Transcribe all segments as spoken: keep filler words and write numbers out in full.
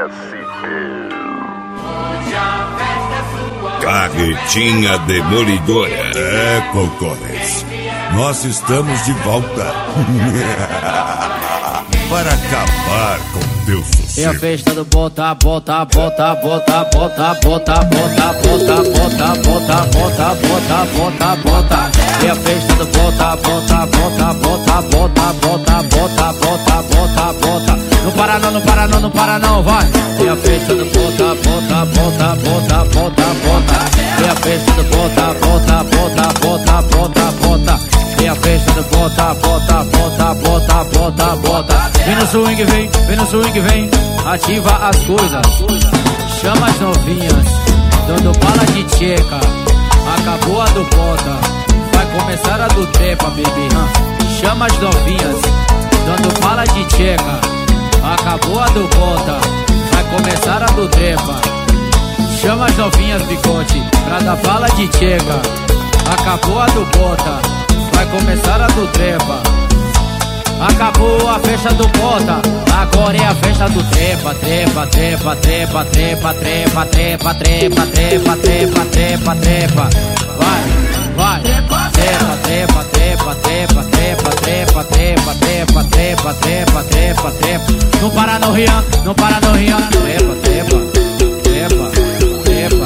Carretinha Demolidora. É, concorrência. Nós estamos de volta para acabar com teu sossego. É a festa do bota, bota, bota, bota, bota, bota, bota, bota, bota, bota, bota, bota, bota, bota. É a festa do bota, bota, bota, bota, bota, bota, bota, bota, bota, bota. Não para não, não para não, não para não, vai. É a festa do bota, bota, bota, bota, bota, bota. É a festa do bota, bota, bota, bota, bota, bota. É a festa do bota, bota, bota, bota, bota, bota. Vem no swing, vem, vem no swing, vem. Ativa as coisas. Chama as novinhas, dando bala de tcheca. Acabou a do bota, vai começar a do trepa, baby. Chama as novinhas, dando bala de tcheca. Acabou a do bota, vai começar a do trepa. Chama as novinhas, bicote, pra dar bala de tcheca. Acabou a do bota, vai começar a do trepa. Acabou a festa do bota, agora é a festa do trepa. Trepa, trepa, trepa, trepa, trepa, trepa, trepa, trepa, trepa, trepa, trepa. Vai, vai. Trepa, trepa, trepa, trepa, trepa, trepa, trepa, trepa, trepa, trepa, trepa, trepa. Não para não, Rian, não para não, Rian. Trepa, trepa, trepa, trepa,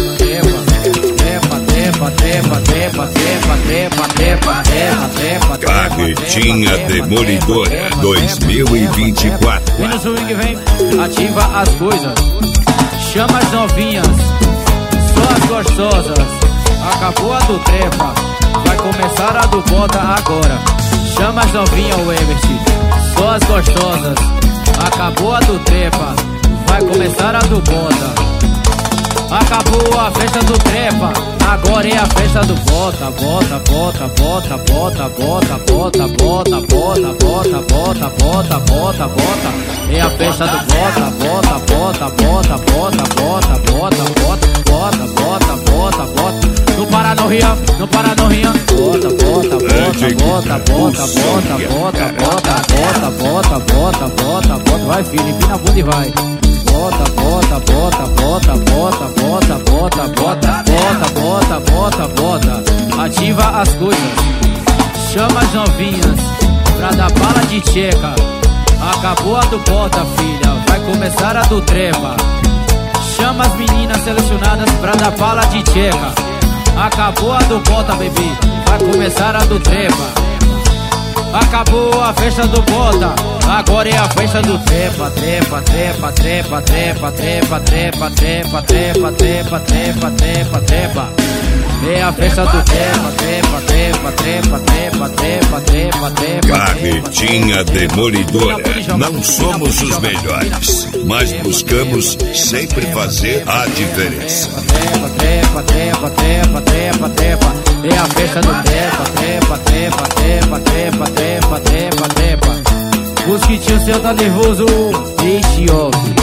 trepa, trepa, trepa, trepa, trepa, trepa, trepa, trepa, trepa, trepa. Carretinha Demolidora dois mil e vinte e quatro. Vem no swing, vem, ativa as coisas. Chama as novinhas, só as gostosas. Acabou a do trepa, vai começar a do bota agora. Chama as novinhas, o Everett, só as gostosas. Acabou a do trepa, vai começar a do bota. Acabou a festa do trepa, agora é a festa do bota. Bota, bota, bota, bota, bota, bota, bota, bota, bota, bota, bota, bota, bota. É a festa do bota, bota, bota, bota, bota, bota, bota, bota, bota, bota, bota, bota. Não para não, Rian, não para não, Rian. Bota, bota, bota, bota, bota, bota, bota, bota, bota, bota, bota, bota, bota. Vai, filho, empina a bunda e vai. Bota, bota, bota, bota, bota, bota, bota, bota, bota, bota, bota, bota. Ativa as coisas. Chama as novinhas pra dar bala de tcheca. Acabou a do bota, filha, vai começar a do trepa. Chama as meninas selecionadas pra dar bala de tcheca. Acabou a do bota, bebê, vai começar a do trepa. Acabou a festa do bota, agora é a festa do trepa. Trepa, trepa, trepa, trepa, trepa, trepa, trepa, trepa, trepa, trepa, trepa, trepa. É a festa do trepa, trepa, trepa, trepa, trepa, trepa, trepa, trepa. Carretinha Demolidora. Não somos os melhores, mas buscamos sempre fazer a diferença. Trepa, trepa, trepa, trepa, trepa, trepa. É a festa do trepa, trepa, trepa, trepa, trepa, trepa, trepa, trepa. Os que tio seu tá nervoso, deixe ouve.